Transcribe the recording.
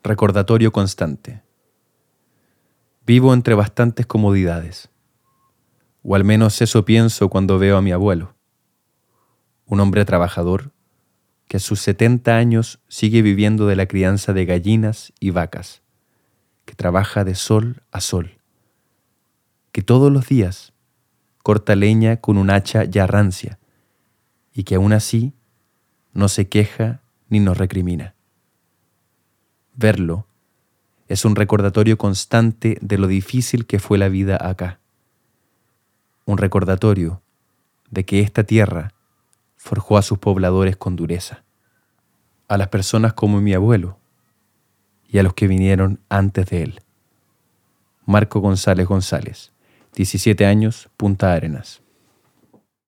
Recordatorio constante. Vivo entre bastantes comodidades, o al menos eso pienso cuando veo a mi abuelo, un hombre trabajador que a sus 70 años sigue viviendo de la crianza de gallinas y vacas, que trabaja de sol a sol, que todos los días corta leña con un hacha ya rancia y que aún así no se queja ni nos recrimina. Verlo es un recordatorio constante de lo difícil que fue la vida acá. Un recordatorio de que esta tierra forjó a sus pobladores con dureza, a las personas como mi abuelo y a los que vinieron antes de él. Marco González González, 17 años, Punta Arenas.